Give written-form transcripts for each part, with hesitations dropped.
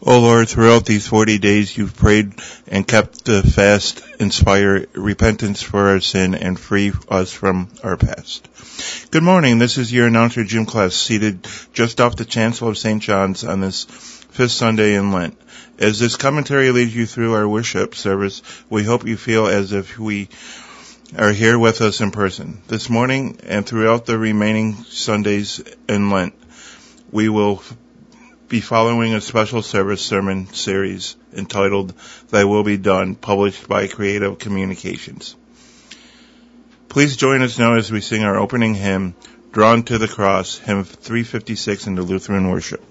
O Lord, throughout these 40 days you've prayed and kept the fast, inspire repentance for our sin, and free us from our past. Good morning, this is your announcer Jim Kless, seated just off the chancel of St. John's on this fifth Sunday in Lent. As this commentary leads you through our worship service, we hope you feel as if we are here with us in person. This morning and throughout the remaining Sundays in Lent, we will be following a special service sermon series entitled Thy Will Be Done, published by Creative Communications. Please join us now as we sing our opening hymn, Drawn to the Cross, hymn 356 in the Lutheran worship.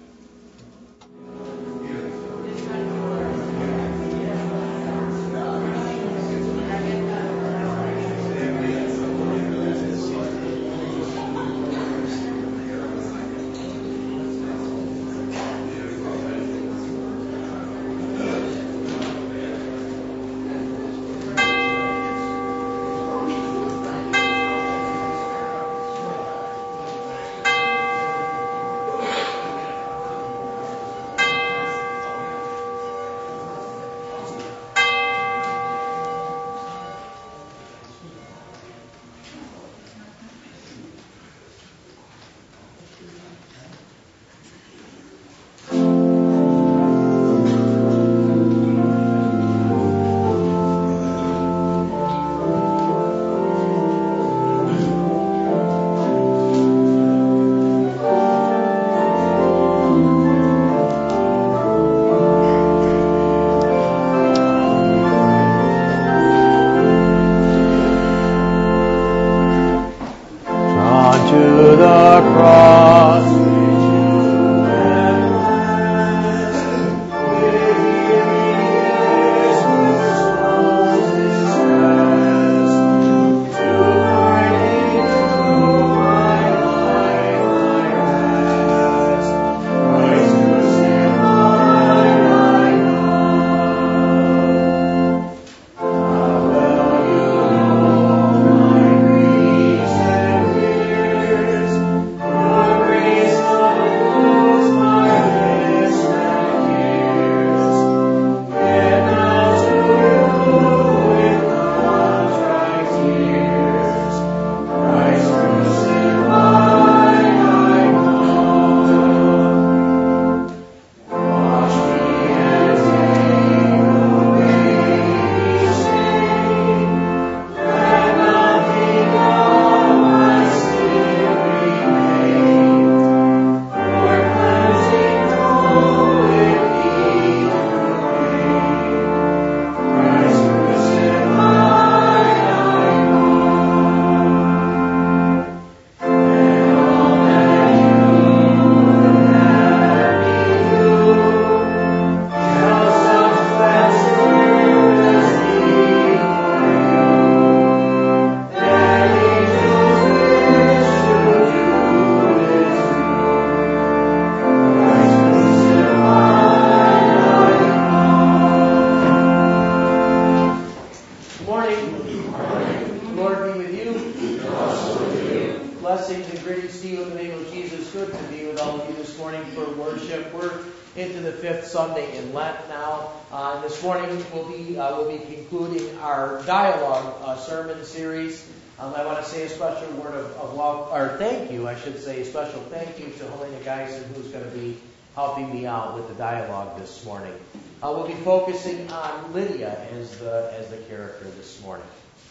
Special thank you to Helena Geisen, who's going to be helping me out with the dialogue this morning. We'll be focusing on Lydia as the character this morning.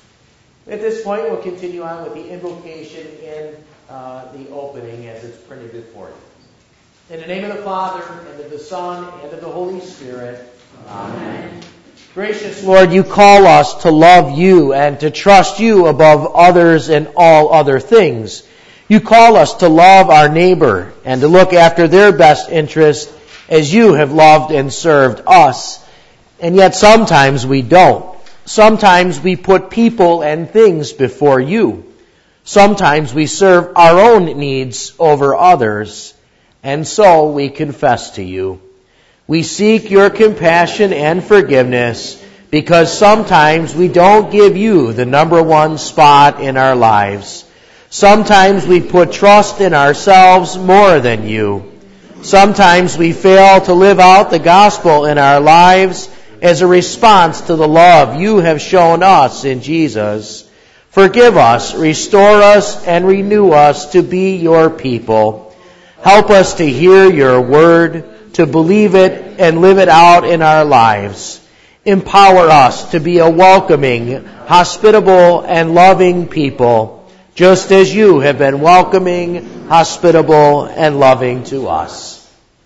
At this point, we'll continue on with the invocation in the opening as it's printed before you. In the name of the Father, and of the Son, and of the Holy Spirit. Amen. Gracious Lord, you call us to love you and to trust you above others and all other things. You call us to love our neighbor and to look after their best interest as you have loved and served us. And yet sometimes we don't. Sometimes we put people and things before you. Sometimes we serve our own needs over others. And so we confess to you. We seek your compassion and forgiveness because sometimes we don't give you the number one spot in our lives. Sometimes we put trust in ourselves more than you. Sometimes we fail to live out the gospel in our lives as a response to the love you have shown us in Jesus. Forgive us, restore us, and renew us to be your people. Help us to hear your word, to believe it, and live it out in our lives. Empower us to be a welcoming, hospitable, and loving people, just as you have been welcoming, hospitable, and loving to us.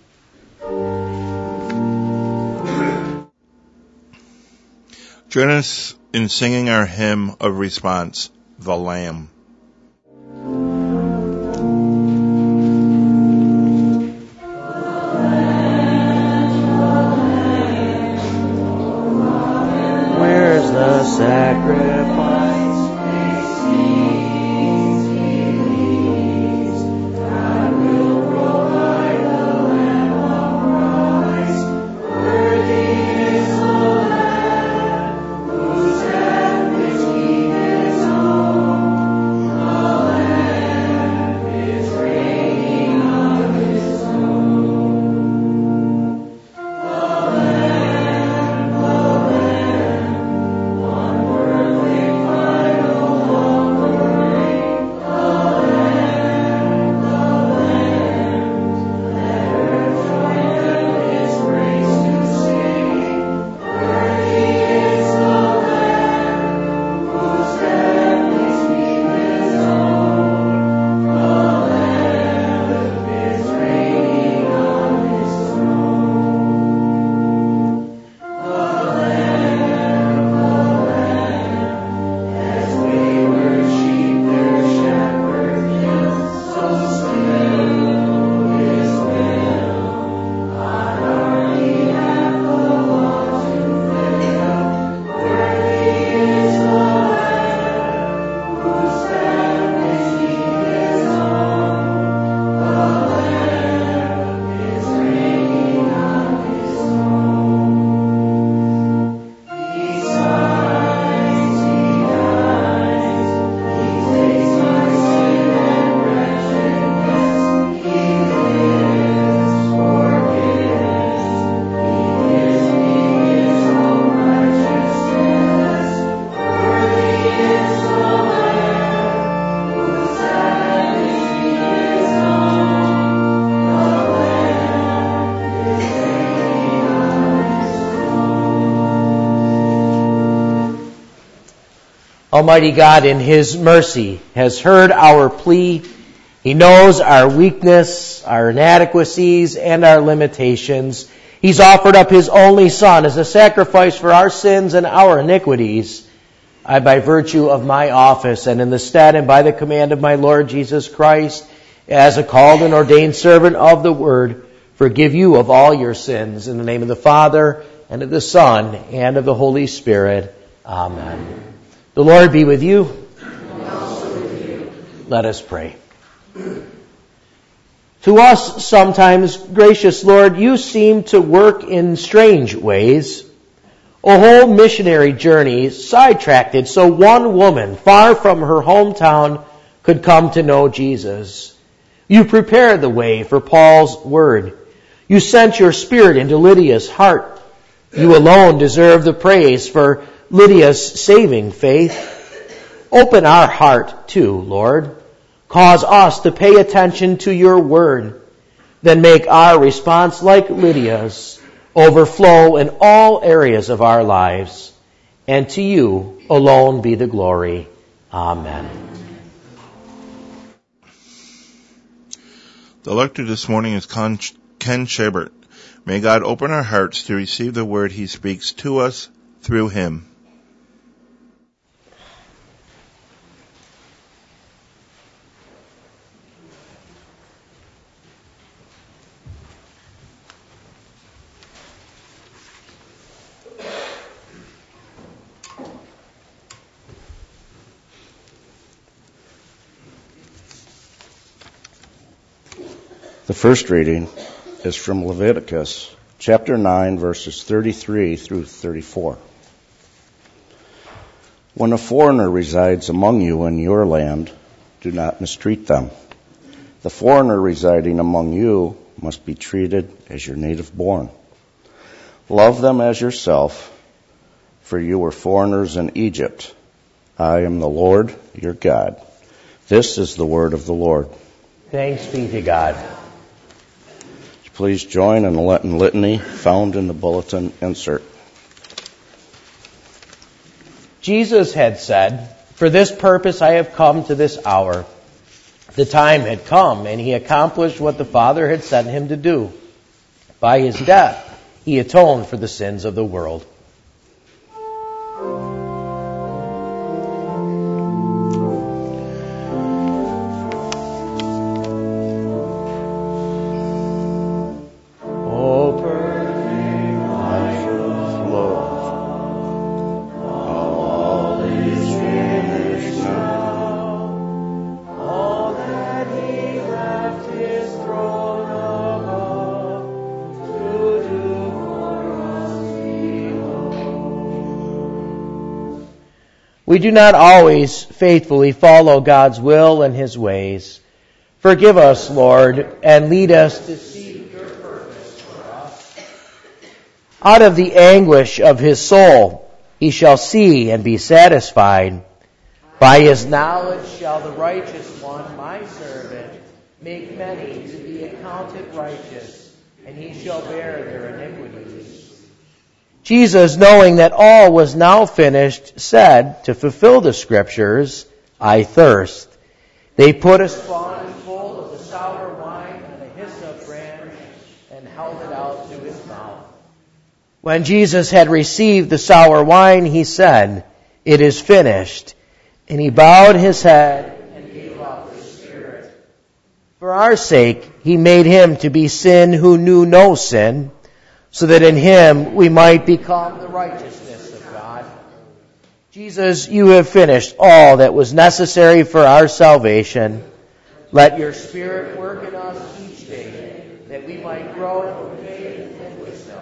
Join us in singing our hymn of response, The Lamb. Where's the sacrifice? Almighty God, in His mercy, has heard our plea. He knows our weakness, our inadequacies, and our limitations. He's offered up His only Son as a sacrifice for our sins and our iniquities. I, by virtue of my office and in the stead and by the command of my Lord Jesus Christ, as a called and ordained servant of the Word, forgive you of all your sins. In the name of the Father, and of the Son, and of the Holy Spirit. Amen. The Lord be with you. And also with you. Let us pray. To us sometimes, gracious Lord, you seem to work in strange ways. A whole missionary journey sidetracked so one woman far from her hometown could come to know Jesus. You prepared the way for Paul's word. You sent your Spirit into Lydia's heart. You alone deserve the praise for Lydia's saving faith. Open our heart too, Lord. Cause us to pay attention to your word. Then make our response like Lydia's, overflow in all areas of our lives. And to you alone be the glory. Amen. The lector this morning is Ken Shebert. May God open our hearts to receive the word He speaks to us through him. The first reading is from Leviticus chapter 9, verses 33 through 34. When a foreigner resides among you in your land, do not mistreat them. The foreigner residing among you must be treated as your native born. Love them as yourself, for you were foreigners in Egypt. I am the Lord, your God. This is the word of the Lord. Thanks be to God. Please join in the Latin litany found in the bulletin insert. Jesus had said, "For this purpose I have come to this hour." The time had come, and he accomplished what the Father had sent him to do. By his death, he atoned for the sins of the world. We do not always faithfully follow God's will and His ways. Forgive us, Lord, and lead us to seek your purpose for us. Out of the anguish of his soul he shall see and be satisfied. By his knowledge shall the righteous one, my servant, make many to be accounted righteous, and he shall bear their iniquities. Jesus, knowing that all was now finished, said, to fulfill the Scriptures, I thirst. They put a sponge full of the sour wine on a hyssop branch and held it out to his mouth. When Jesus had received the sour wine, he said, It is finished. And he bowed his head and gave up his spirit. For our sake, he made him to be sin who knew no sin, so that in him we might become the righteousness of God. Jesus, you have finished all that was necessary for our salvation. Let your Spirit work in us each day, that we might grow in faith and wisdom.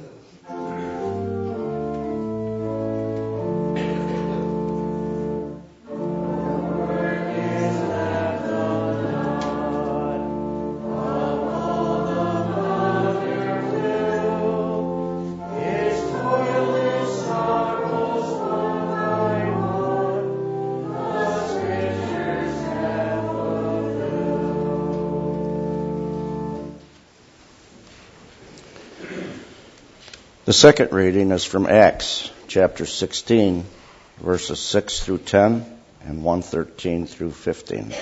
The second reading is from Acts chapter 16, verses 6 through 10 and 113 through 15.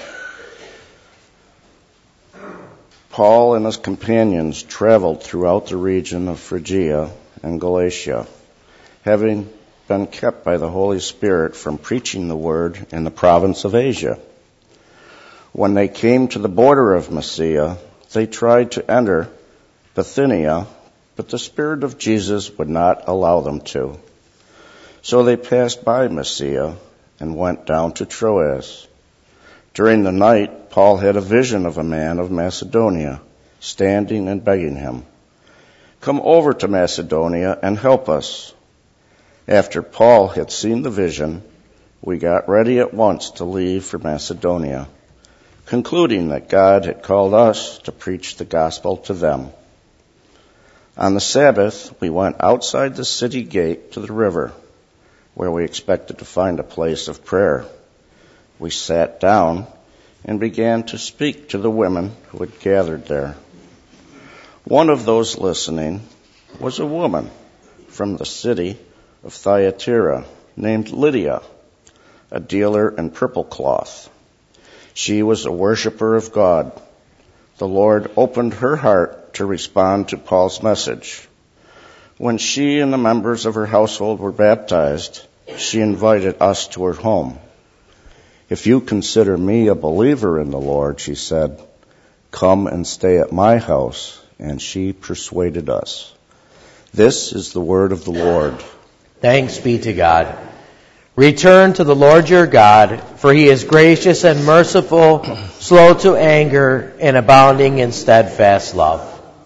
Paul and his companions traveled throughout the region of Phrygia and Galatia, having been kept by the Holy Spirit from preaching the word in the province of Asia. When they came to the border of Mysia, they tried to enter Bithynia, but the Spirit of Jesus would not allow them to. So they passed by Mysia and went down to Troas. During the night, Paul had a vision of a man of Macedonia, standing and begging him, Come over to Macedonia and help us. After Paul had seen the vision, we got ready at once to leave for Macedonia, concluding that God had called us to preach the gospel to them. On the Sabbath, we went outside the city gate to the river, where we expected to find a place of prayer. We sat down and began to speak to the women who had gathered there. One of those listening was a woman from the city of Thyatira named Lydia, a dealer in purple cloth. She was a worshiper of God. The Lord opened her heart to respond to Paul's message. When she and the members of her household were baptized, she invited us to her home. If you consider me a believer in the Lord, she said, come and stay at my house. And she persuaded us. This is the word of the Lord. Thanks be to God. Return to the Lord your God, for he is gracious and merciful, slow to anger, and abounding in steadfast love.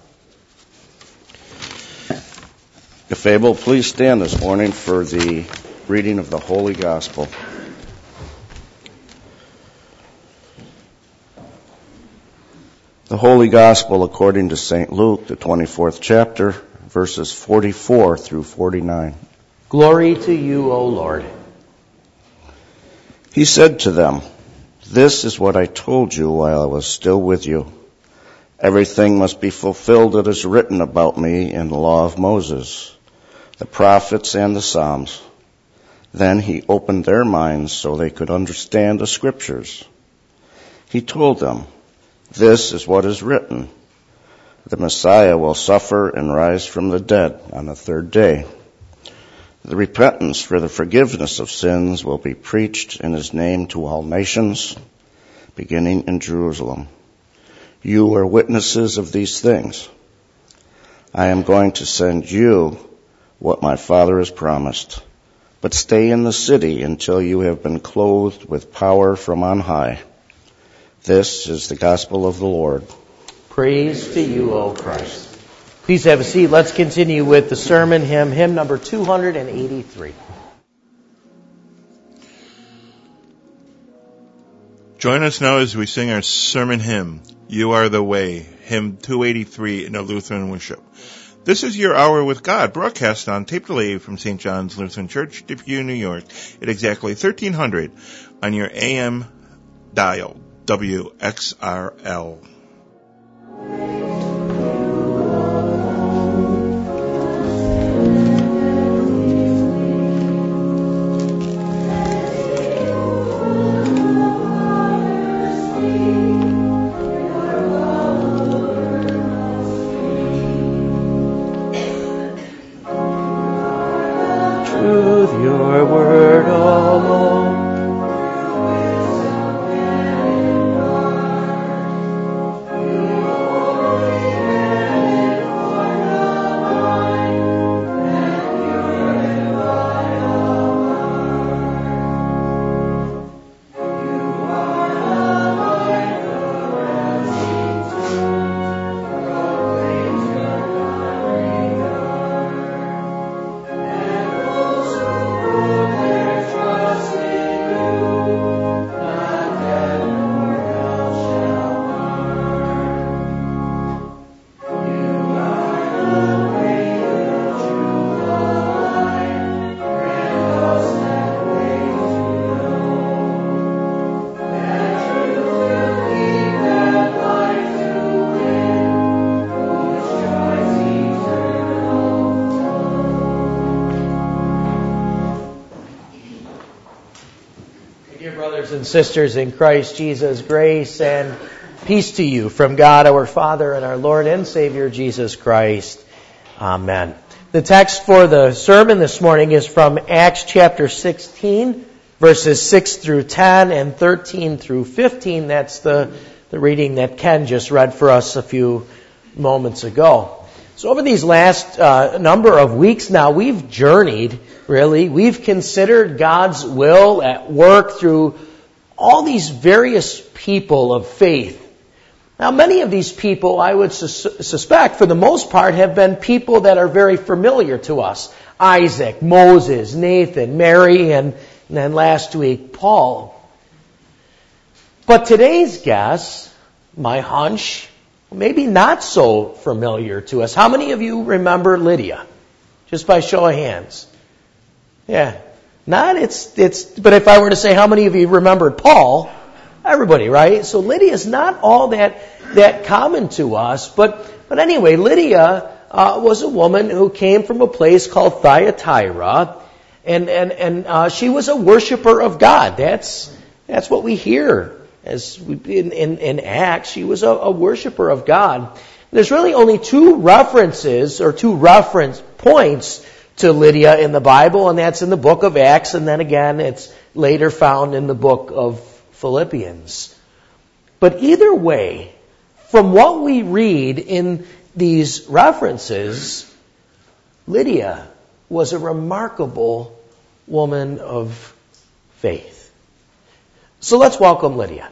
If able, please stand this morning for the reading of the Holy Gospel. The Holy Gospel according to St. Luke, the 24th chapter, verses 44 through 49. Glory to you, O Lord. He said to them, "This is what I told you while I was still with you. Everything must be fulfilled that is written about me in the law of Moses, the prophets and the Psalms." Then he opened their minds so they could understand the Scriptures. He told them, "This is what is written. The Messiah will suffer and rise from the dead on the third day. The repentance for the forgiveness of sins will be preached in his name to all nations, beginning in Jerusalem. You are witnesses of these things. I am going to send you what my Father has promised, but stay in the city until you have been clothed with power from on high." This is the gospel of the Lord. Praise to you, O Christ. Please have a seat. Let's continue with the sermon hymn number 283. Join us now as we sing our sermon hymn, You Are the Way, hymn 283 in the Lutheran worship. This is Your Hour with God, broadcast on tape delay from St. John's Lutheran Church, Deepview, New York, at exactly 1300 on your AM dial, WXRL. Your word alone. And sisters in Christ Jesus, grace and peace to you from God our Father and our Lord and Savior Jesus Christ. Amen. The text for the sermon this morning is from Acts chapter 16, verses 6 through 10 and 13 through 15. That's the reading that Ken just read for us a few moments ago. So over these last number of weeks now, we've journeyed, really. We've considered God's will at work through all these various people of faith. Now, many of these people, I would suspect, for the most part, have been people that are very familiar to us. Isaac, Moses, Nathan, Mary, and then last week, Paul. But today's guest, my hunch, maybe not so familiar to us. How many of you remember Lydia? Just by show of hands. Yeah. But if I were to say how many of you remembered Paul, everybody, right? So Lydia is not all that common to us, but anyway, Lydia was a woman who came from a place called Thyatira, and she was a worshiper of God. That's what we hear as in Acts. She was a worshiper of God. There's really only two reference points to Lydia in the Bible, and that's in the book of Acts, and then again it's later found in the book of Philippians. But either way, from what we read in these references, Lydia was a remarkable woman of faith. So let's welcome Lydia.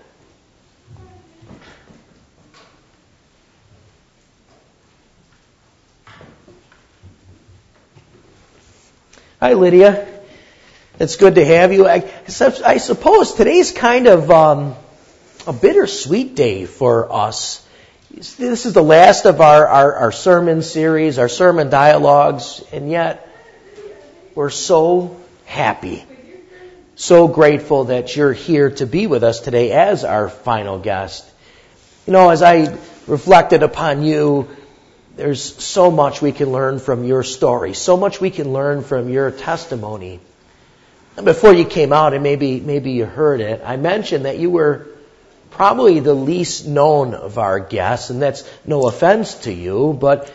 Hi, Lydia. It's good to have you. I suppose today's kind of a bittersweet day for us. This is the last of our sermon series, our sermon dialogues, and yet we're so happy, so grateful that you're here to be with us today as our final guest. You know, as I reflected upon you, there's so much we can learn from your story, so much we can learn from your testimony. And before you came out, and maybe you heard it, I mentioned that you were probably the least known of our guests, and that's no offense to you, but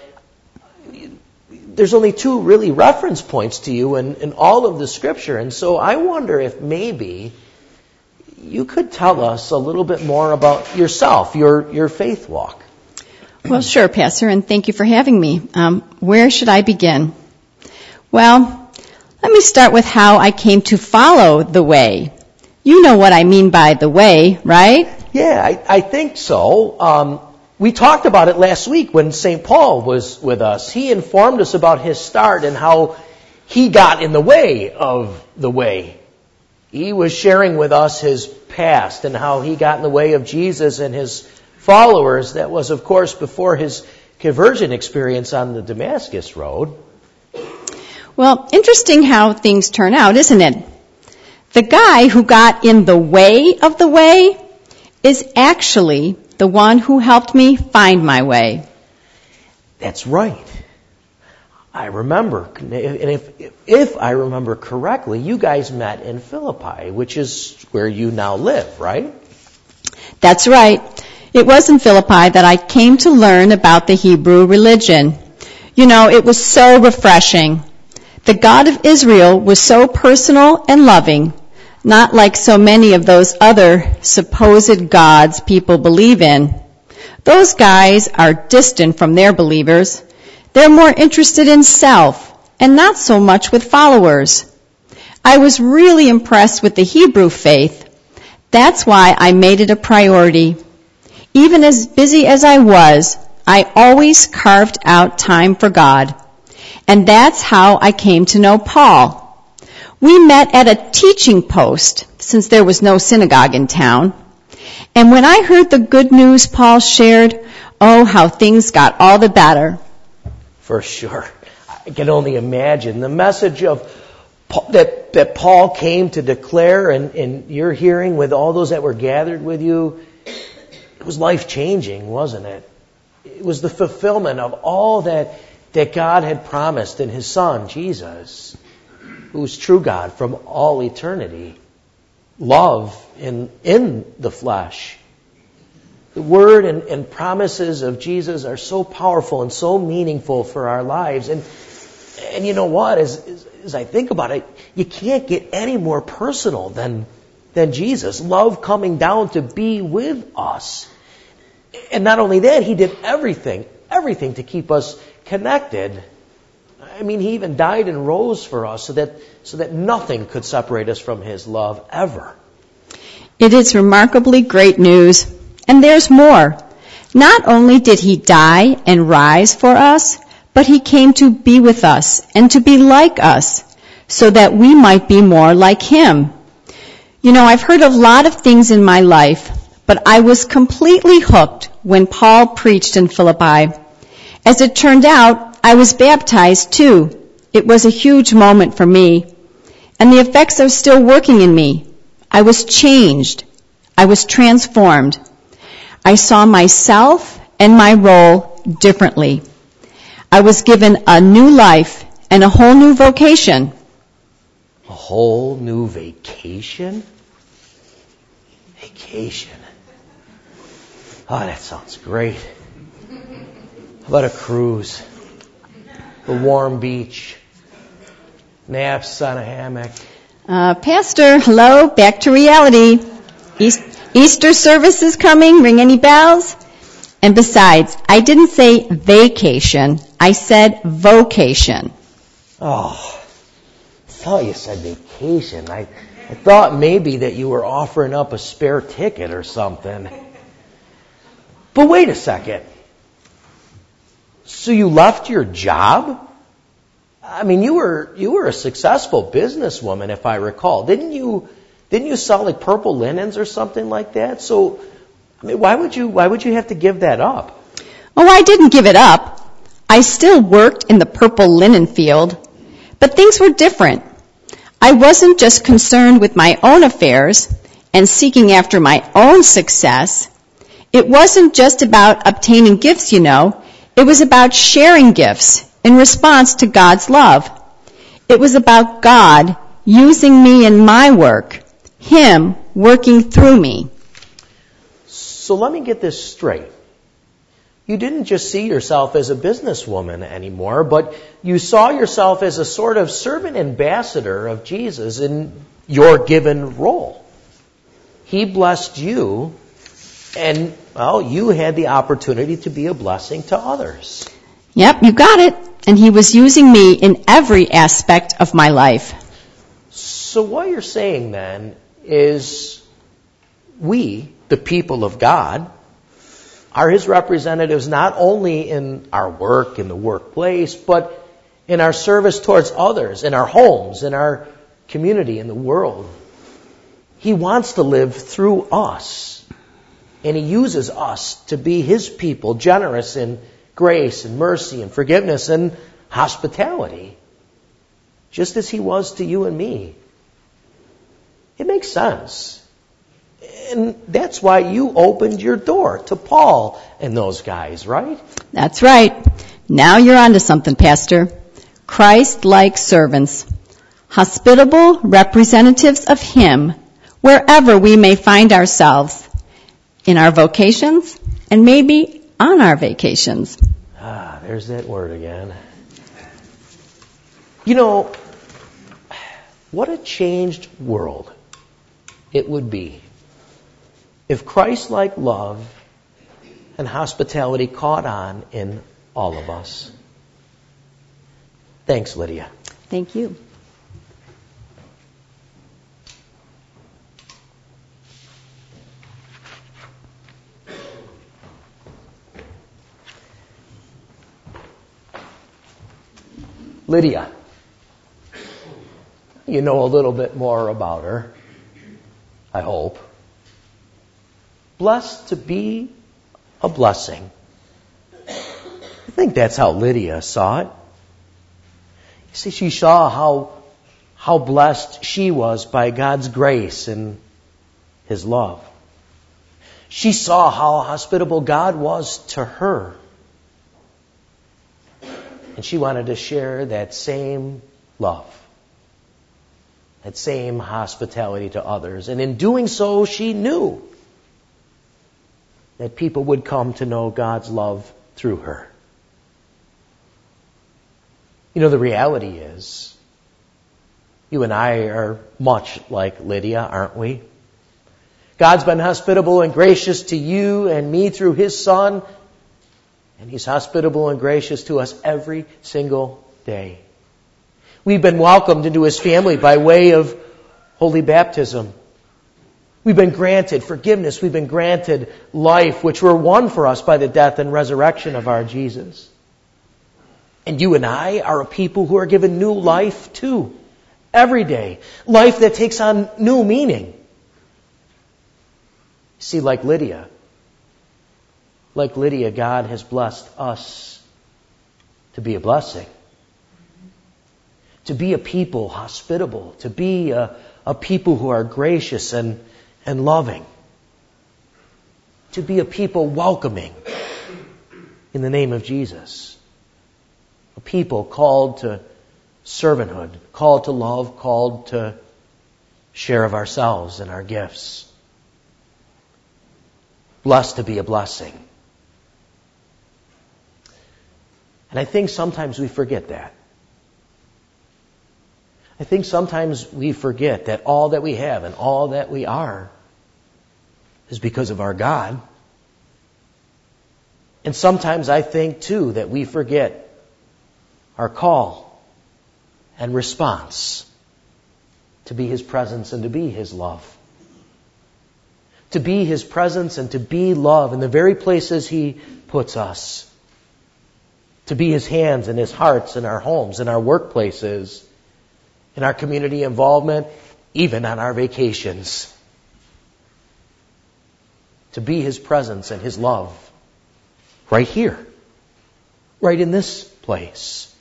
there's only two really reference points to you in all of the Scripture. And so I wonder if maybe you could tell us a little bit more about yourself, your faith walk. Well, sure, Pastor, and thank you for having me. Where should I begin? Well, let me start with how I came to follow the way. You know what I mean by the way, right? Yeah, I think so. We talked about it last week when St. Paul was with us. He informed us about his start and how he got in the way of the way. He was sharing with us his past and how he got in the way of Jesus and his followers. That was, of course, before his conversion experience on the Damascus Road. Well, interesting how things turn out, isn't it? The guy who got in the way of the way is actually the one who helped me find my way. That's right. I remember, and if I remember correctly, you guys met in Philippi, which is where you now live, right? That's right. It was in Philippi that I came to learn about the Hebrew religion. You know, it was so refreshing. The God of Israel was so personal and loving, not like so many of those other supposed gods people believe in. Those guys are distant from their believers. They're more interested in self and not so much with followers. I was really impressed with the Hebrew faith. That's why I made it a priority. Even as busy as I was, I always carved out time for God. And that's how I came to know Paul. We met at a teaching post, since there was no synagogue in town. And when I heard the good news Paul shared, oh, how things got all the better. For sure. I can only imagine the message of that Paul came to declare and you're hearing with all those that were gathered with you. It was life-changing, wasn't it? It was the fulfillment of all that God had promised in His Son, Jesus, who's true God from all eternity. Love in the flesh. The word and promises of Jesus are so powerful and so meaningful for our lives. And you know what? As I think about it, you can't get any more personal than Jesus. Love coming down to be with us. And not only that, He did everything to keep us connected. I mean, He even died and rose for us so that nothing could separate us from His love ever. It is remarkably great news. And there's more. Not only did He die and rise for us, but He came to be with us and to be like us so that we might be more like Him. You know, I've heard a lot of things in my life, but I was completely hooked when Paul preached in Philippi. As it turned out, I was baptized too. It was a huge moment for me. And the effects are still working in me. I was changed. I was transformed. I saw myself and my role differently. I was given a new life and a whole new vocation. A whole new vacation? Vacation. Oh, that sounds great. How about a cruise? A warm beach? Naps on a hammock? Pastor, hello, back to reality. Easter service is coming. Ring any bells? And besides, I didn't say vacation. I said vocation. Oh, I thought you said vacation. I thought maybe that you were offering up a spare ticket or something. But wait a second. So you left your job? I mean, you were a successful businesswoman, if I recall. Didn't you sell like purple linens or something like that? So, I mean, why would you have to give that up? Oh, I didn't give it up. I still worked in the purple linen field, but things were different. I wasn't just concerned with my own affairs and seeking after my own success. It wasn't just about obtaining gifts, you know. It was about sharing gifts in response to God's love. It was about God using me in my work, Him working through me. So let me get this straight. You didn't just see yourself as a businesswoman anymore, but you saw yourself as a sort of servant ambassador of Jesus in your given role. He blessed you, and, well, you had the opportunity to be a blessing to others. Yep, you got it. And He was using me in every aspect of my life. So what you're saying then is we, the people of God, are His representatives not only in our work, in the workplace, but in our service towards others, in our homes, in our community, in the world. He wants to live through us, and He uses us to be His people, generous in grace and mercy and forgiveness and hospitality, just as He was to you and me. It makes sense. And that's why you opened your door to Paul and those guys, right? That's right. Now you're onto something, Pastor. Christ-like servants, hospitable representatives of Him wherever we may find ourselves, in our vocations and maybe on our vacations. There's that word again. You know, what a changed world it would be if Christ-like love and hospitality caught on in all of us. Thanks, Lydia. Thank you. Lydia, you know a little bit more about her, I hope. Blessed to be a blessing. I think that's how Lydia saw it. You see, she saw how blessed she was by God's grace and His love. She saw how hospitable God was to her. And she wanted to share that same love, that same hospitality to others. And in doing so, she knew that people would come to know God's love through her. You know, the reality is, you and I are much like Lydia, aren't we? God's been hospitable and gracious to you and me through His Son, and He's hospitable and gracious to us every single day. We've been welcomed into His family by way of holy baptism. We've been granted forgiveness. We've been granted life, which were won for us by the death and resurrection of our Jesus. And you and I are a people who are given new life too, every day. Life that takes on new meaning. See, like Lydia, God has blessed us to be a blessing. To be a people hospitable. To be a people who are gracious and loving. To be a people welcoming in the name of Jesus. A people called to servanthood, called to love, called to share of ourselves and our gifts. Blessed to be a blessing. And I think sometimes we forget that. I think sometimes we forget that all that we have and all that we are is because of our God. And sometimes I think, too, that we forget our call and response to be His presence and to be His love. To be His presence and to be love in the very places He puts us. To be His hands and His hearts in our homes, in our workplaces, in our community involvement, even on our vacations. To be His presence and His love right here right in this place.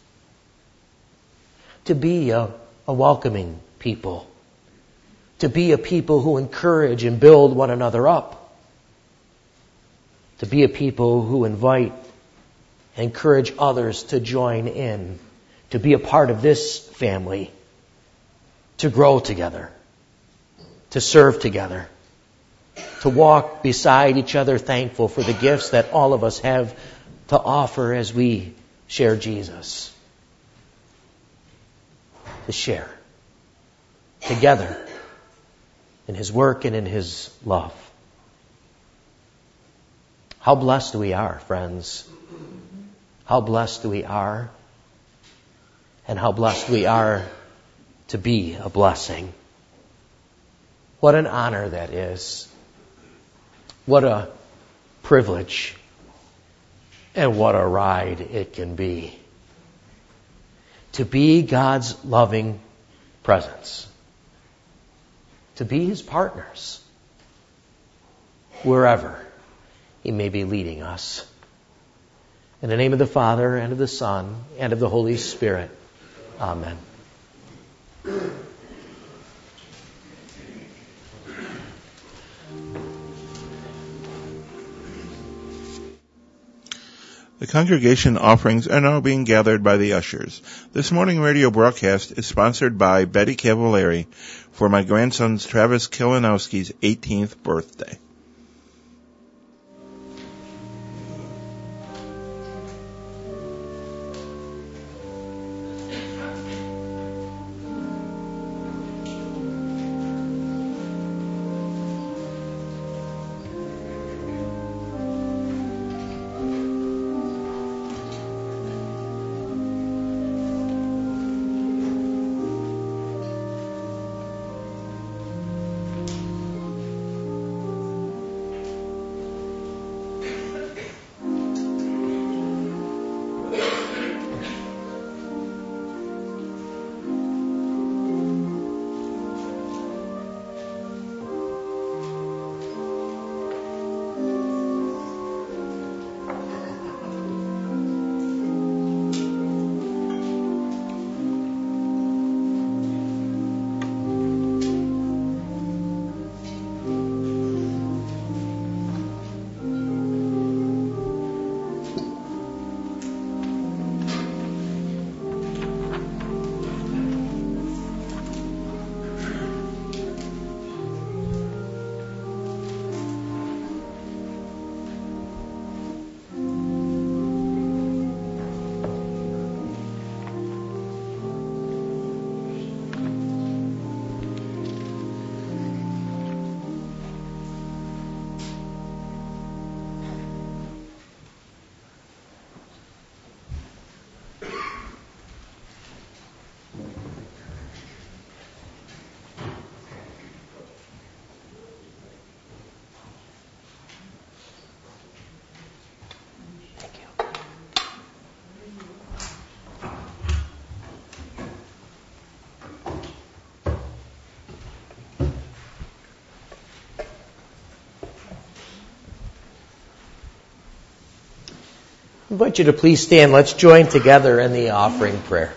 To be a welcoming people. To be a people who encourage and build one another up. To be a people who invite and encourage others to join in. To be a part of this family. To grow together. To serve together. To walk beside each other, thankful for the gifts that all of us have to offer as we share Jesus. To share together in His work and in His love. How blessed we are, friends. How blessed we are. And how blessed we are to be a blessing. What an honor that is. What a privilege. And what a ride it can be. To be God's loving presence. To be His partners. Wherever He may be leading us. In the name of the Father, and of the Son, and of the Holy Spirit. Amen. The congregation offerings are now being gathered by the ushers. This morning radio broadcast is sponsored by Betty Cavallari for my grandson's Travis Kilinowski's 18th birthday. I invite you to please stand. Let's join together in the offering prayer.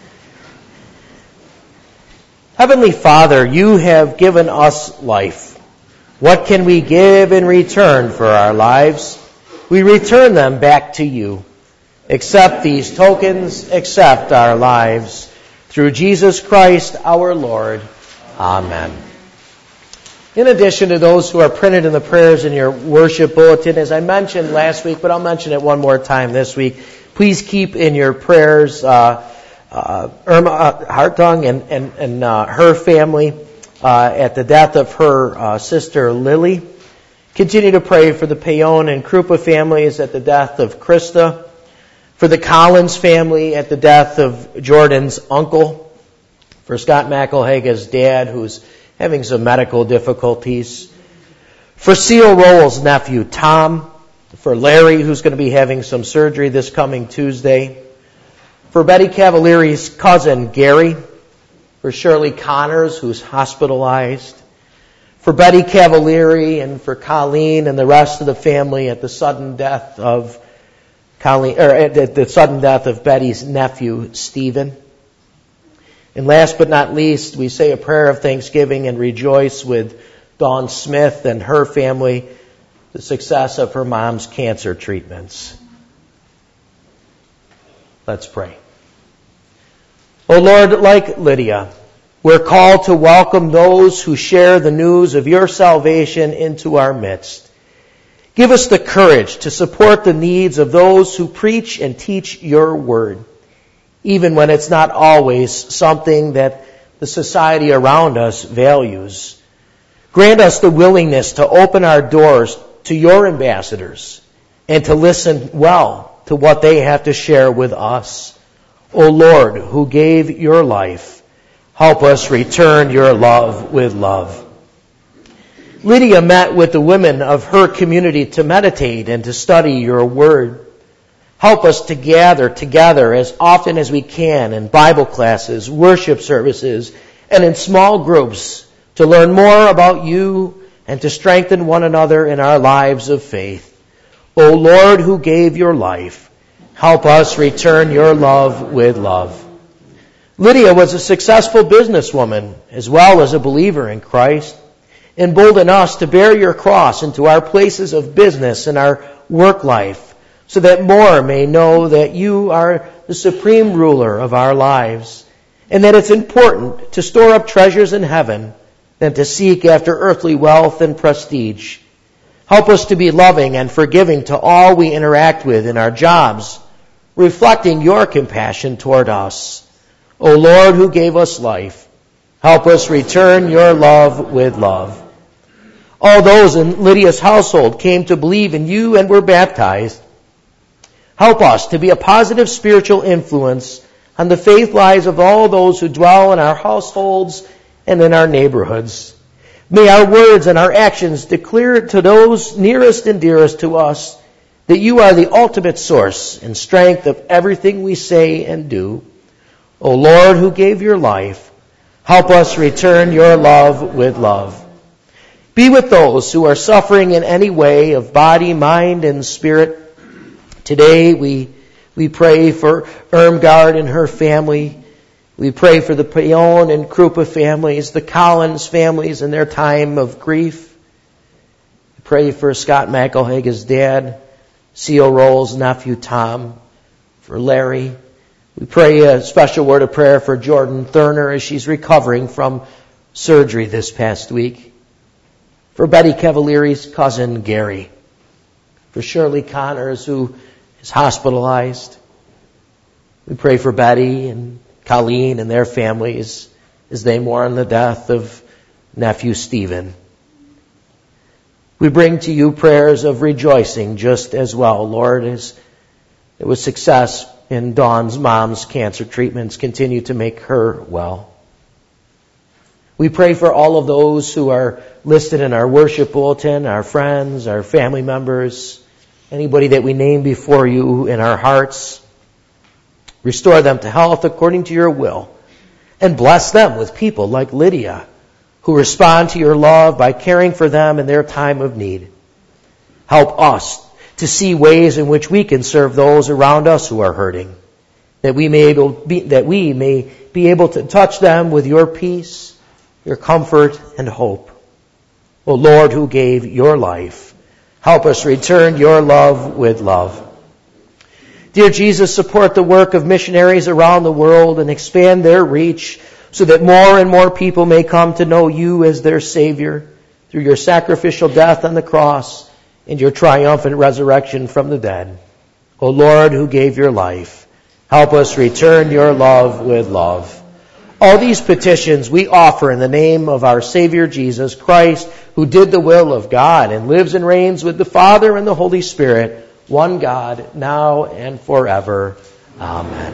Heavenly Father, You have given us life. What can we give in return for our lives? We return them back to You. Accept these tokens, accept our lives. Through Jesus Christ our Lord. Amen. In addition to those who are printed in the prayers in your worship bulletin, as I mentioned last week, but I'll mention it one more time this week, please keep in your prayers Irma Hartung and her family at the death of her sister Lily. Continue to pray for the Payon and Krupa families at the death of Krista, for the Collins family at the death of Jordan's uncle, for Scott McElhaga's dad who's having some medical difficulties, for Seal Rowell's nephew Tom, for Larry who's going to be having some surgery this coming Tuesday, for Betty Cavallari's cousin Gary, for Shirley Connors who's hospitalized, for Betty Cavallari and for Colleen and the rest of the family at the sudden death of the sudden death of Betty's nephew, Stephen. And last but not least, we say a prayer of thanksgiving and rejoice with Dawn Smith and her family, the success of her mom's cancer treatments. Let's pray. O Lord, like Lydia, we're called to welcome those who share the news of your salvation into our midst. Give us the courage to support the needs of those who preach and teach your word, even when it's not always something that the society around us values. Grant us the willingness to open our doors to your ambassadors and to listen well to what they have to share with us. O Lord, who gave your life, help us return your love with love. Lydia met with the women of her community to meditate and to study your word. Help us to gather together as often as we can in Bible classes, worship services, and in small groups to learn more about you and to strengthen one another in our lives of faith. O Lord, who gave your life, help us return your love with love. Lydia was a successful businesswoman as well as a believer in Christ. Embolden us to bear your cross into our places of business and our work life, so that more may know that you are the supreme ruler of our lives, and that it's important to store up treasures in heaven than to seek after earthly wealth and prestige. Help us to be loving and forgiving to all we interact with in our jobs, reflecting your compassion toward us. O Lord, who gave us life, help us return your love with love. All those in Lydia's household came to believe in you and were baptized. Help us to be a positive spiritual influence on the faith lives of all those who dwell in our households and in our neighborhoods. May our words and our actions declare to those nearest and dearest to us that you are the ultimate source and strength of everything we say and do. O Lord, who gave your life, help us return your love with love. Be with those who are suffering in any way of body, mind, and spirit. Today we pray for Irmgard and her family. We pray for the Payon and Krupa families, the Collins families in their time of grief. We pray for Scott McElhage's dad, C.O. Roll's nephew Tom, for Larry. We pray a special word of prayer for Jordan Thurner as she's recovering from surgery this past week. For Betty Cavalieri's cousin Gary. For Shirley Connors, who is hospitalized. We pray for Betty and Colleen and their families as they mourn the death of nephew Stephen. We bring to you prayers of rejoicing just as well, Lord, as there was success in Dawn's mom's cancer treatments. Continue to make her well. We pray for all of those who are listed in our worship bulletin, our friends, our family members, anybody that we name before you in our hearts. Restore them to health according to your will, and bless them with people like Lydia, who respond to your love by caring for them in their time of need. Help us to see ways in which we can serve those around us who are hurting, that we may be able to touch them with your peace, your comfort and hope. O Lord, who gave your life, help us return your love with love. Dear Jesus, support the work of missionaries around the world and expand their reach so that more and more people may come to know you as their Savior through your sacrificial death on the cross and your triumphant resurrection from the dead. O Lord, who gave your life, help us return your love with love. All these petitions we offer in the name of our Savior Jesus Christ, who did the will of God and lives and reigns with the Father and the Holy Spirit, one God, now and forever. Amen.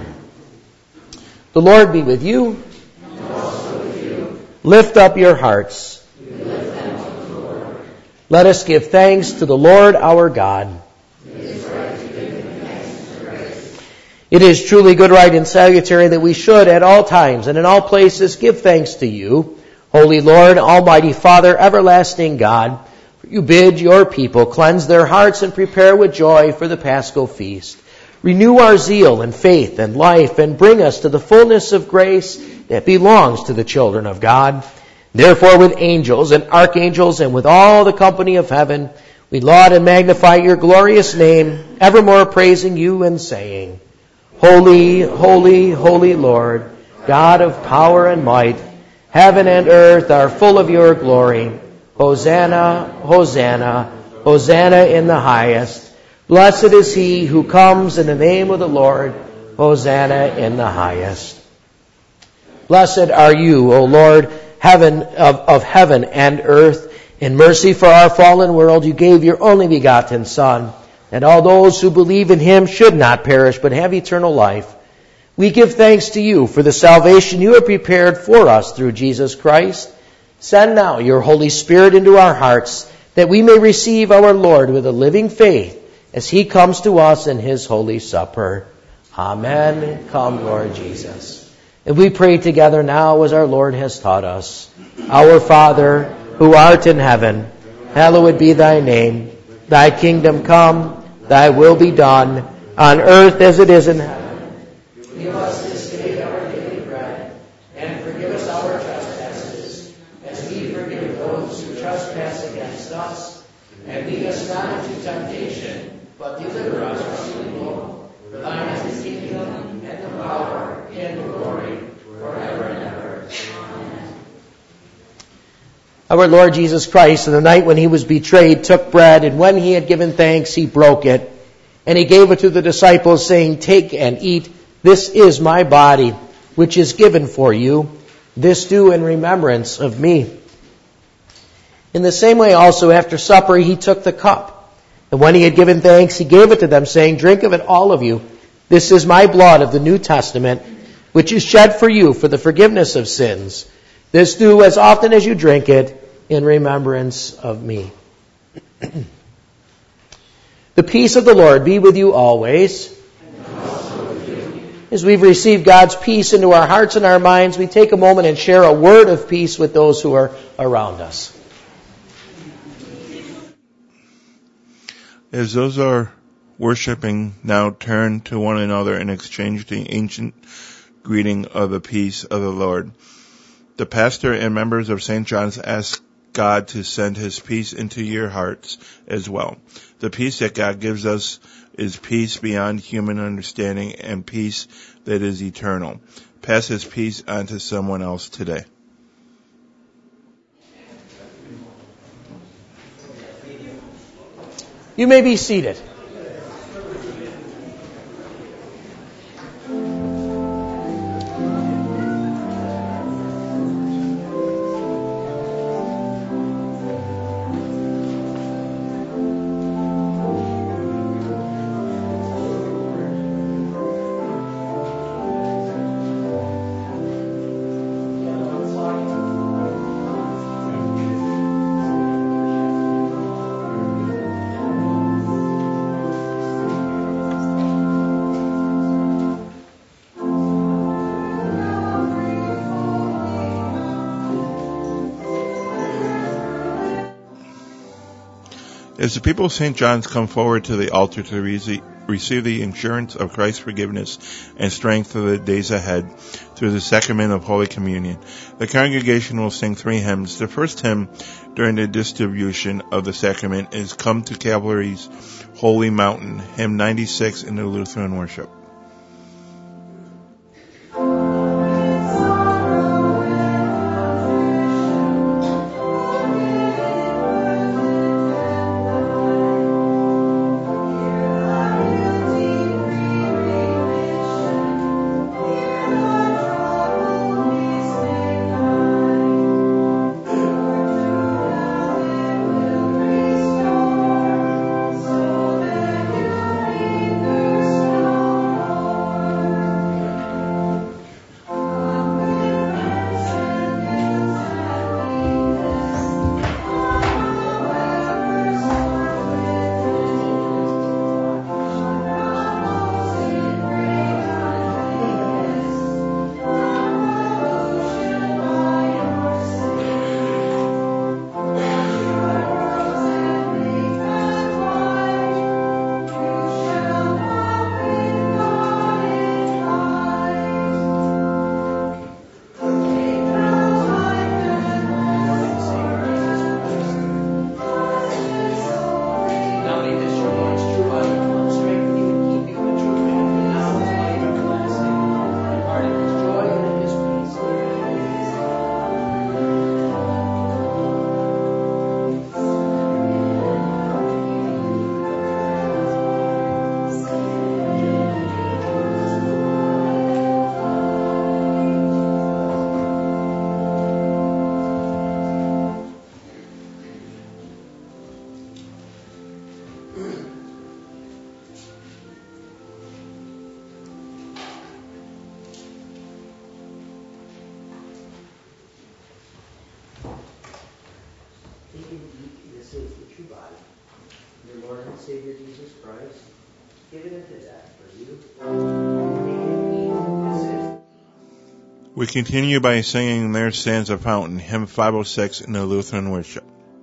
The Lord be with you. And also with you. Lift up your hearts. We lift them to the Lord. Let us give thanks to the Lord our God. It is right to give him thanks and praise. It is truly good, right, and salutary that we should at all times and in all places give thanks to you, Holy Lord, Almighty Father, everlasting God. For you bid your people cleanse their hearts and prepare with joy for the Paschal feast. Renew our zeal and faith and life, and bring us to the fullness of grace that belongs to the children of God. Therefore, with angels and archangels and with all the company of heaven, we laud and magnify your glorious name, evermore praising you and saying, Holy, holy, holy Lord, God of power and might, heaven and earth are full of your glory. Hosanna, Hosanna, Hosanna in the highest. Blessed is he who comes in the name of the Lord. Hosanna in the highest. Blessed are you, O Lord, heaven of heaven and earth. In mercy for our fallen world, you gave your only begotten Son, that all those who believe in him should not perish, but have eternal life. We give thanks to you for the salvation you have prepared for us through Jesus Christ. Send now your Holy Spirit into our hearts, that we may receive our Lord with a living faith as he comes to us in his holy supper. Amen. Come, Lord Jesus. And we pray together now as our Lord has taught us. Our Father, who art in heaven, hallowed be thy name. Thy kingdom come, thy will be done, on earth as it is in heaven. Give us this day our daily bread, and forgive us our trespasses, as we forgive those who trespass against us. And lead us not into temptation, but deliver us from evil. For thine is the kingdom, and the power, and the glory, forever and ever. Amen. Our Lord Jesus Christ, on the night when he was betrayed, took bread, and when he had given thanks, he broke it. And he gave it to the disciples, saying, Take and eat. This is my body, which is given for you. This do in remembrance of me. In the same way also, after supper, he took the cup. And when he had given thanks, he gave it to them, saying, Drink of it, all of you. This is my blood of the New Testament, which is shed for you for the forgiveness of sins. This do as often as you drink it in remembrance of me. The peace of the Lord be with you always. And also with you. As we've received God's peace into our hearts and our minds, we take a moment and share a word of peace with those who are around us. As those are worshiping now turn to one another and exchange the ancient greeting of the peace of the Lord, the pastor and members of St. John's ask God to send his peace into your hearts as well. The peace that God gives us is peace beyond human understanding and peace that is eternal. Pass his peace on to someone else today. You may be seated. As the people of St. John's come forward to the altar to receive the assurance of Christ's forgiveness and strength for the days ahead through the sacrament of Holy Communion, the congregation will sing 3 hymns. The first hymn during the distribution of the sacrament is Come to Calvary's Holy Mountain, hymn 96 in the Lutheran worship. true body, your Lord and Savior Jesus Christ, given into death for you. We continue by singing There Stands a Fountain, hymn 506 in the Lutheran worship.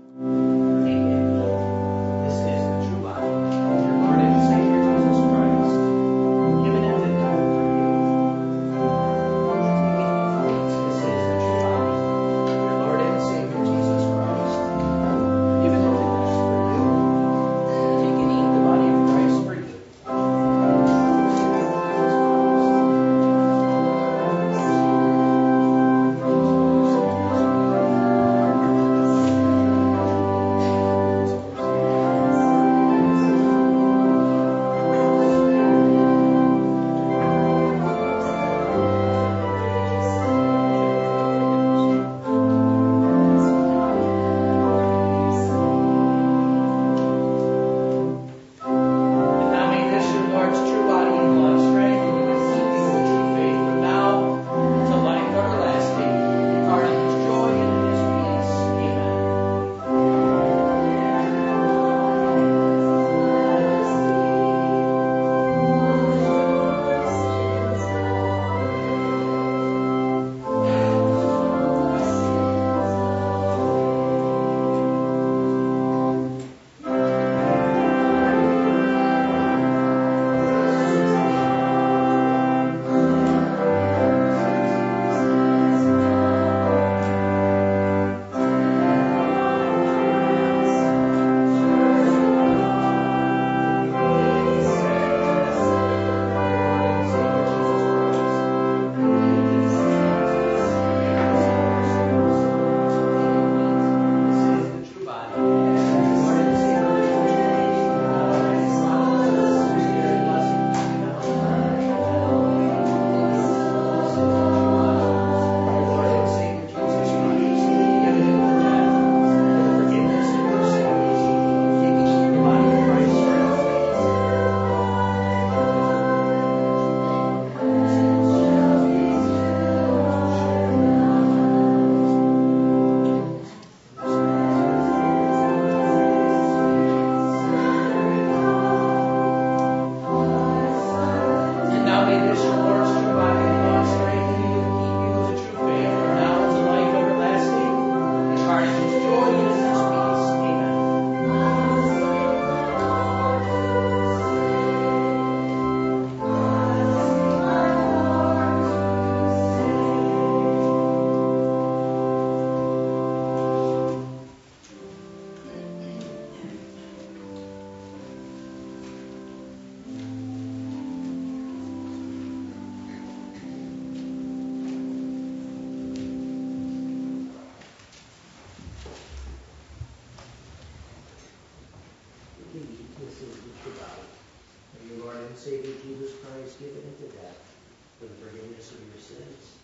Savior Jesus Christ, given into death for the forgiveness of your sins.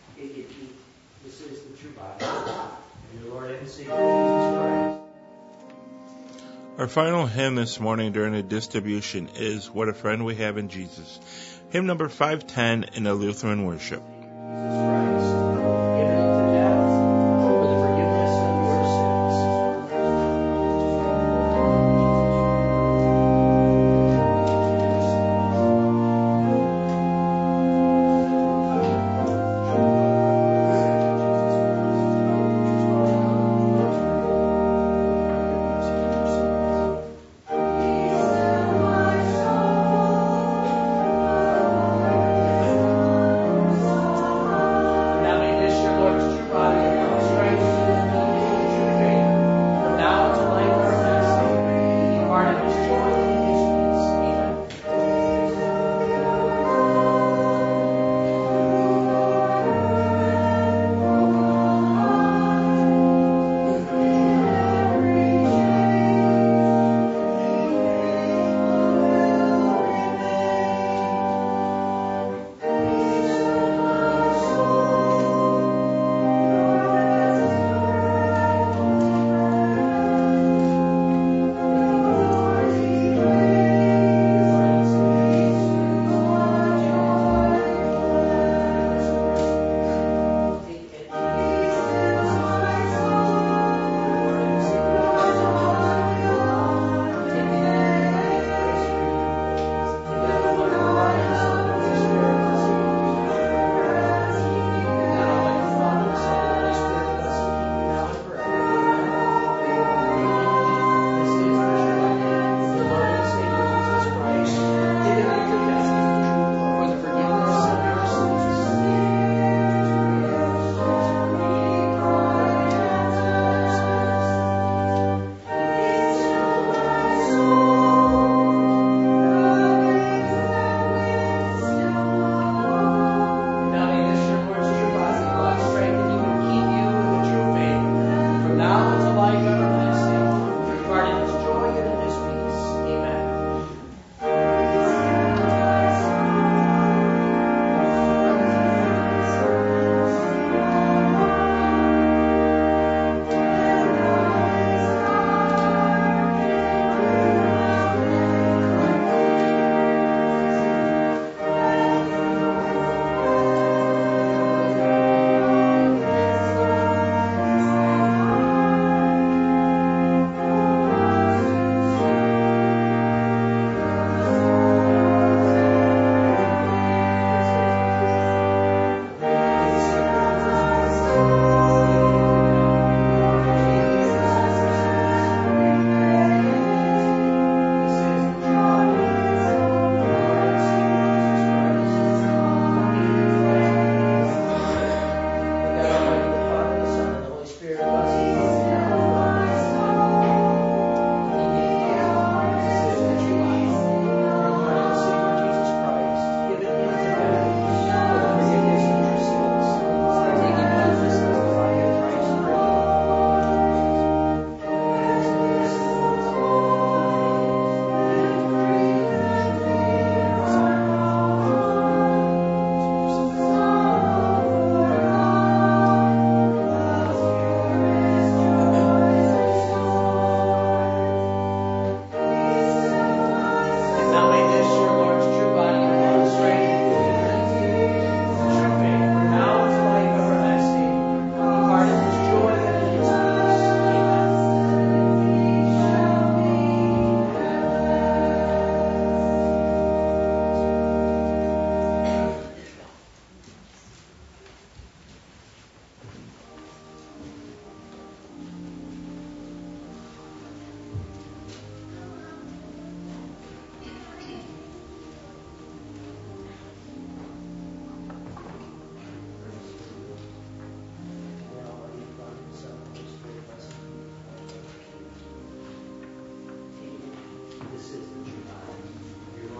This is the true body of your Lord and Savior Jesus Christ. Our final hymn this morning during the distribution is What a Friend We Have in Jesus. Hymn number 510 in the Lutheran worship. Now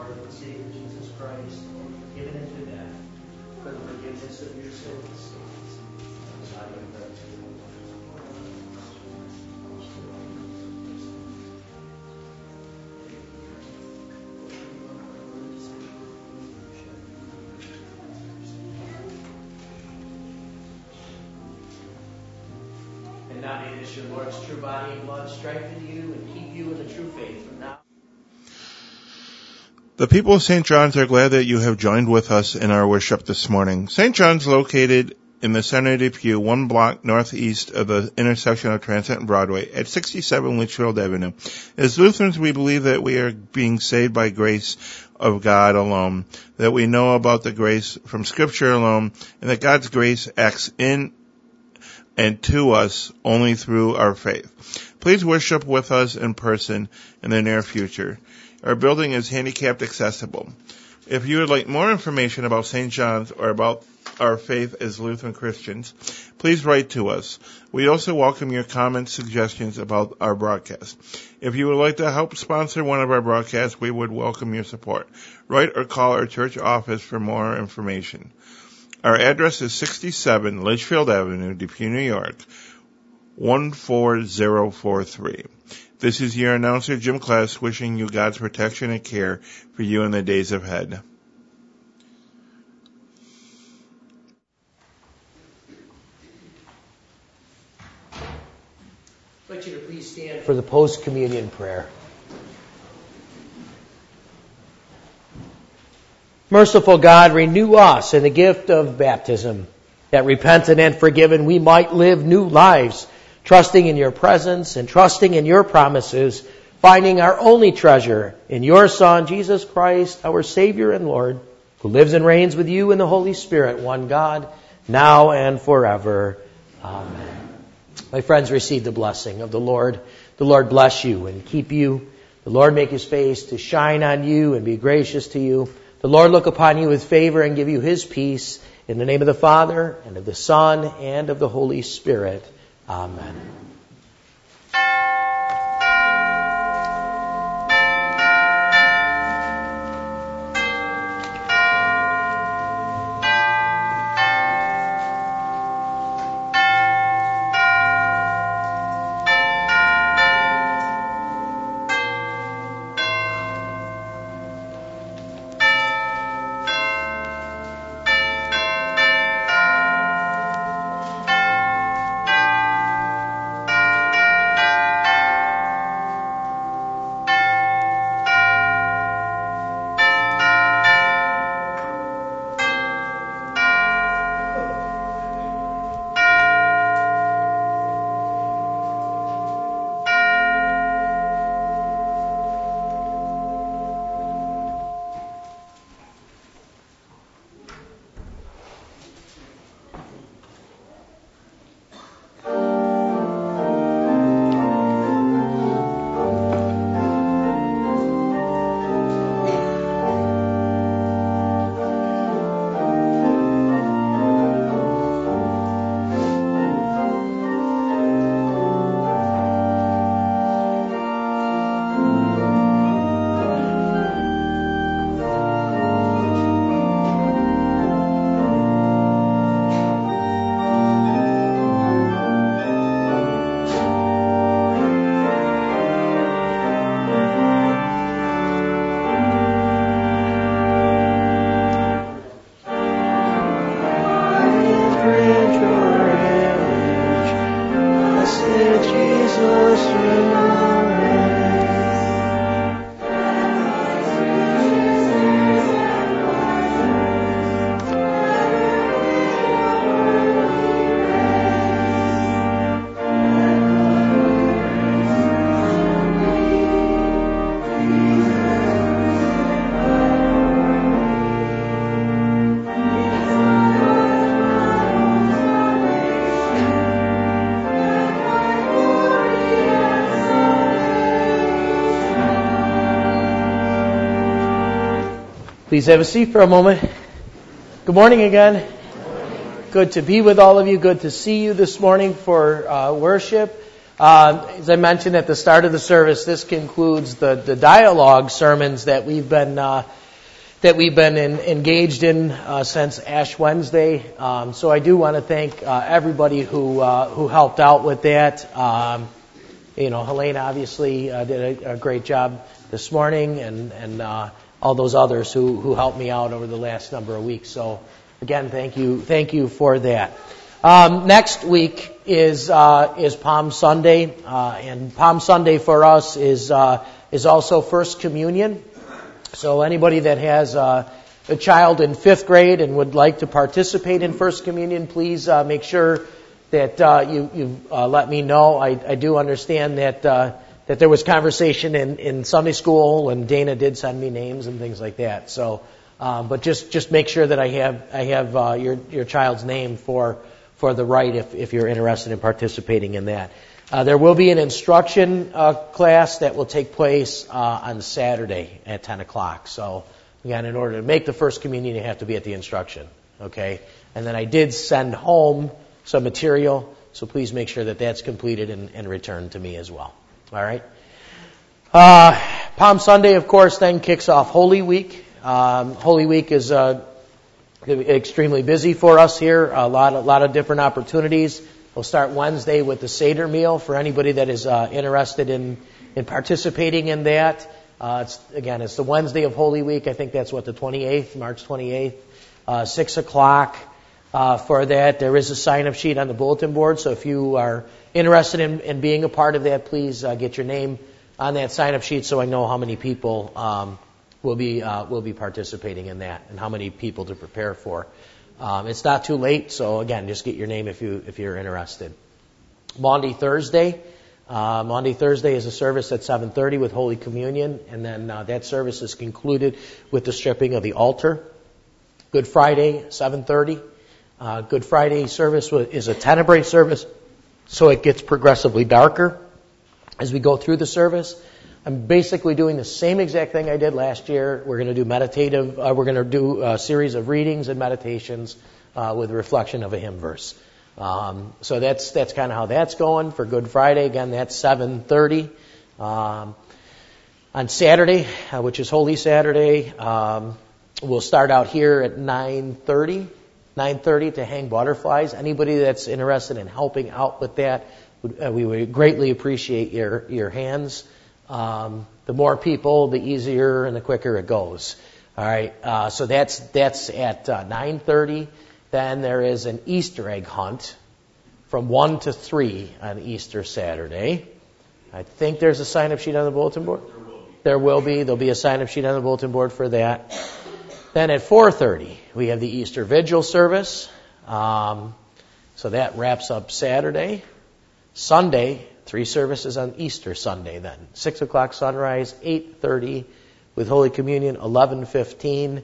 Lord and Savior Jesus Christ, given into death for the forgiveness of your sins. And now may this your Lord's true body and blood strengthen you and keep you in the true faith from now. The people of St. John's are glad that you have joined with us in our worship this morning. St. John's, located in the center of Depew, 1 block northeast of the intersection of Transit and Broadway at 67 Litchfield Avenue. As Lutherans, we believe that we are being saved by grace of God alone, that we know about the grace from Scripture alone, and that God's grace acts in and to us only through our faith. Please worship with us in person in the near future. Our building is handicapped accessible. If you would like more information about St. John's or about our faith as Lutheran Christians, please write to us. We also welcome your comments, suggestions about our broadcast. If you would like to help sponsor one of our broadcasts, we would welcome your support. Write or call our church office for more information. Our address is 67 Litchfield Avenue, Depew, New York, 14043. This is your announcer, Jim Klass, wishing you God's protection and care for you in the days ahead. I'd like you to please stand for the post-communion prayer. Merciful God, renew us in the gift of baptism, that repentant and forgiven we might live new lives, trusting in your presence and trusting in your promises, finding our only treasure in your Son, Jesus Christ, our Savior and Lord, who lives and reigns with you in the Holy Spirit, one God, now and forever. Amen. My friends, receive the blessing of the Lord. The Lord bless you and keep you. The Lord make his face to shine on you and be gracious to you. The Lord look upon you with favor and give you his peace. In the name of the Father, and of the Son, and of the Holy Spirit. Amen. Please have a seat for a moment. Good morning again. Good to be with all of you. Good to see you this morning for worship. As I mentioned at the start of the service, this concludes the dialogue sermons that we've been engaged in since Ash Wednesday. So I do want to thank everybody who helped out with that. Helene obviously did a great job this morning, and all those others who helped me out over the last number of weeks. So again, thank you for that. Next week is Palm Sunday, and Palm Sunday for us is also First Communion. So anybody that has a child in 5th grade and would like to participate in First Communion, please make sure that you let me know. I do understand that there was conversation in Sunday school, and Dana did send me names and things like that. So, but just make sure that I have your child's name for the rite if you're interested in participating in that. There will be an instruction class that will take place on Saturday at 10 o'clock. So, again, in order to make the First Communion, you have to be at the instruction. Okay? And then I did send home some material, so please make sure that that's completed and returned to me as well. All right? Palm Sunday, of course, then kicks off Holy Week. Holy Week is extremely busy for us here. A lot of different opportunities. We'll start Wednesday with the Seder meal for anybody that is interested in participating in that. It's the Wednesday of Holy Week. I think that's the 28th, March 28th, 6 o'clock. For that, there is a sign-up sheet on the bulletin board. So if you are interested in being a part of that, please get your name on that sign-up sheet so I know how many people will be participating in that and how many people to prepare for. It's not too late, so again, just get your name if you're interested. Maundy Thursday is a service at 7:30 with Holy Communion, and then that service is concluded with the stripping of the altar. Good Friday, 7:30. Good Friday service is a tenebrae service, so it gets progressively darker as we go through the service. I'm basically doing the same exact thing I did last year. We're going to do we're going to do a series of readings and meditations with reflection of a hymn verse. So that's kind of how that's going for Good Friday. Again, that's 7:30. On Saturday, which is Holy Saturday, we'll start out here at 9:30 to hang butterflies. Anybody that's interested in helping out with that, we would greatly appreciate your hands. The more people, the easier and the quicker it goes. All right. So that's at 9:30. Then there is an Easter egg hunt from 1 to 3 on Easter Saturday. I think there's a sign-up sheet on the bulletin board. There will be. There'll be a sign-up sheet on the bulletin board for that. Then at 4:30, we have the Easter Vigil service. So that wraps up Saturday. Sunday, 3 services on Easter Sunday then. 6 o'clock sunrise, 8:30 with Holy Communion, 11:15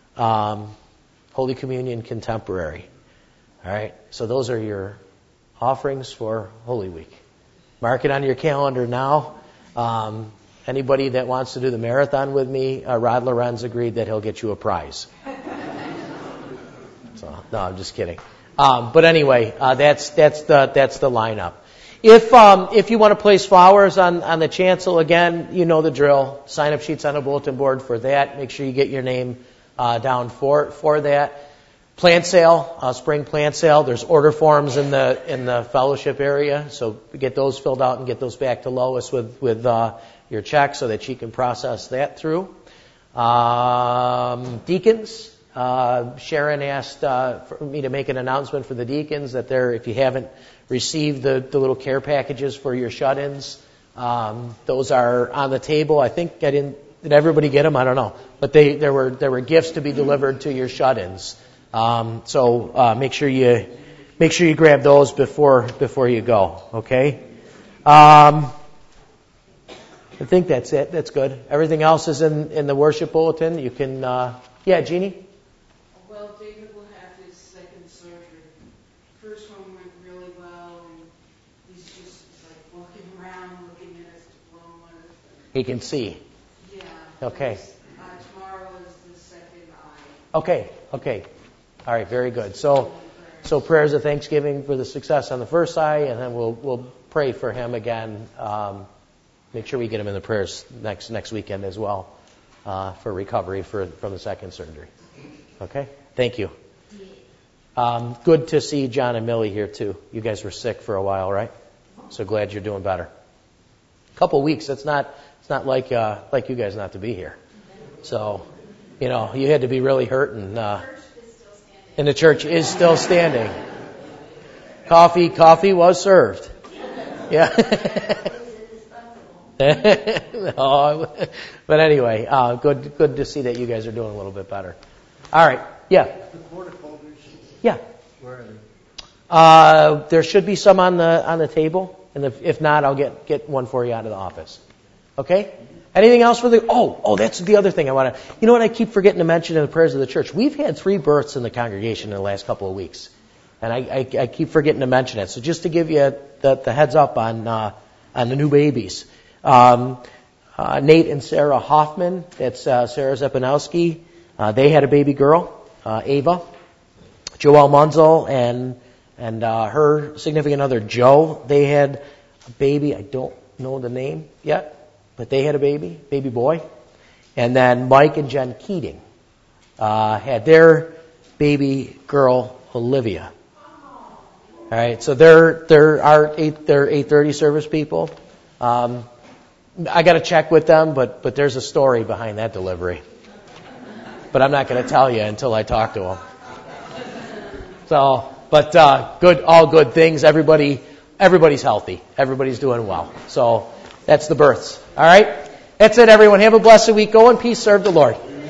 Holy Communion Contemporary. All right, so those are your offerings for Holy Week. Mark it on your calendar now. Anybody that wants to do the marathon with me, Rod Lorenz agreed that he'll get you a prize. So, no, I'm just kidding. But anyway, that's the lineup. If you want to place flowers on the chancel, again, you know the drill. Sign-up sheets on a bulletin board for that. Make sure you get your name down for that. Plant sale, spring plant sale. There's order forms in the fellowship area, so get those filled out and get those back to Lois with your check so that she can process that through. Deacons. Sharon asked for me to make an announcement for the deacons that if you haven't received the little care packages for your shut-ins, those are on the table. I think did everybody get them? I don't know, but there were gifts to be delivered to your shut-ins. So make sure you grab those before you go. Okay. I think that's it. That's good. Everything else is in the worship bulletin. You can, Jeannie. Well, David will have his second surgery. First one went really well, and he's just like walking around looking at his diploma. He can see. Yeah. Okay. Tomorrow is the second eye. Okay. All right. Very good. So prayers of thanksgiving for the success on the first eye, and then we'll pray for him again. Make sure we get him in the prayers next weekend as well for recovery from the second surgery. Okay? Thank you. Good to see John and Millie here too. You guys were sick for a while, right? So glad you're doing better. A couple weeks. It's not like you guys not to be here. So, you had to be really hurt, and the church is still standing. Coffee was served. Yeah. No, but anyway, good to see that you guys are doing a little bit better. All right. Yeah. The quarter folders. Yeah. Where are they? There should be some on the table, and if not, I'll get one for you out of the office. Okay. Anything else for the? Oh, that's the other thing I want to. You know what I keep forgetting to mention in the prayers of the church? We've had 3 births in the congregation in the last couple of weeks, and I keep forgetting to mention it. So just to give you the heads up on the new babies. Nate and Sarah Hoffman, that's Sarah Zepanowski. They had a baby girl, Ava. Joelle Munzel and her significant other, Joe, they had a baby. I don't know the name yet, but they had a baby boy. And then Mike and Jen Keating had their baby girl, Olivia. All right, so they're 8:30 service people. I got to check with them, but there's a story behind that delivery. But I'm not going to tell you until I talk to them. So, but all good things. Everybody's healthy. Everybody's doing well. So that's the births. All right, that's it, everyone. Have a blessed week. Go in peace. Serve the Lord.